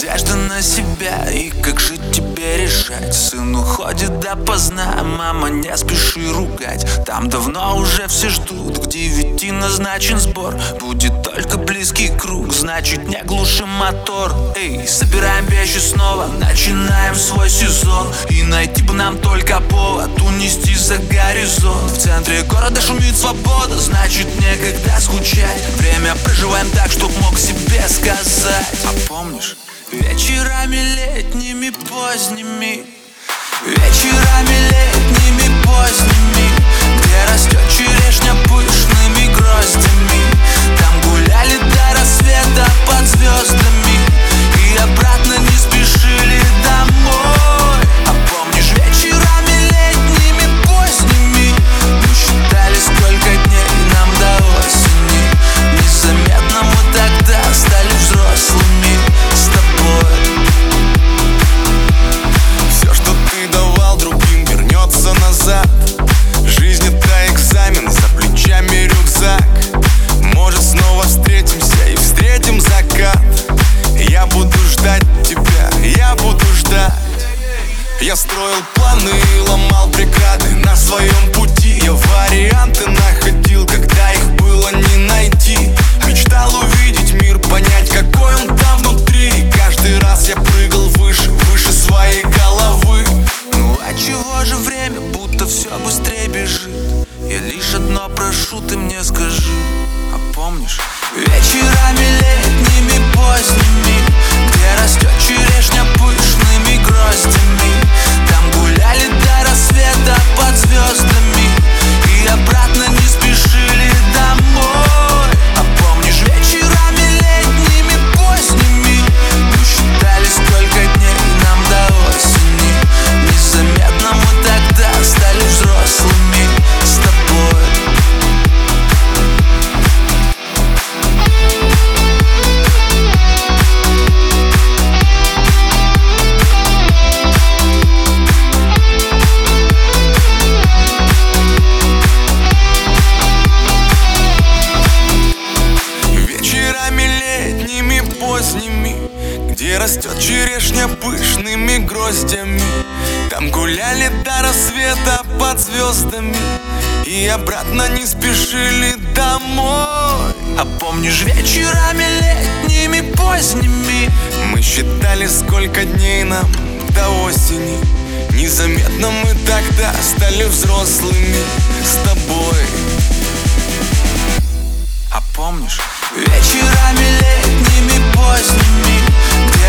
надежда на себя, и как жить тебе решать. Сын уходит допоздна, а мама не спеши ругать. Там давно уже все ждут, к 9 назначен сбор. Будет только близкий круг, значит не глушим мотор. Эй, собираем вещи снова, начинаем свой сезон. И найти бы нам только повод унести за горизонт. В центре города шумит свобода, значит некогда скучать. Время проживаем так, чтоб мог себе сказать. А помнишь, вечерами летними поздними, вечерами летними поздними, где растет черешня пышными гроздями. Там гуляли до рассвета под звездами и обратно не спешили домой. А помнишь, вечерами летними поздними мы считали, сколько дней нам до осени. Незаметно мы тогда стали взрослыми с тобой. Все, что ты давал другим, вернется назад. Жизнь — это экзамен, за плечами рюкзак. Может, снова встретимся и встретим закат. Я буду ждать тебя, я буду ждать. Я строил планы и ломал преграды на своем пути. Я варианты находил, когда их было не найти. Мечтал увидеть мир, понять, какой он там внутри. И каждый раз я прыгал выше, выше своей головы. Ну а чего же время, будто все быстрее бежит? Я лишь одно прошу, ты мне скажи. А помнишь, вечерами летними поздними, где растет черешня пышными гроздями. Там гуляли до рассвета под звездами и обратно не спешили домой. А помнишь, вечерами летними поздними мы считали, сколько дней нам до осени. Незаметно мы тогда стали взрослыми с тобой. Вечерами летними поздними, где растет черешня пышными гроздями. Там гуляли до рассвета под звездами и обратно не спешили домой. А помнишь, вечерами летними поздними мы считали, сколько дней нам до осени. Незаметно мы тогда стали взрослыми с тобой. А помнишь, вечерами летними поздними, где